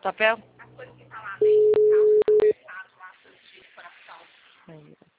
Papel? As coisas que tá lá dentro, tá? Apertado lá, de coração. Aí.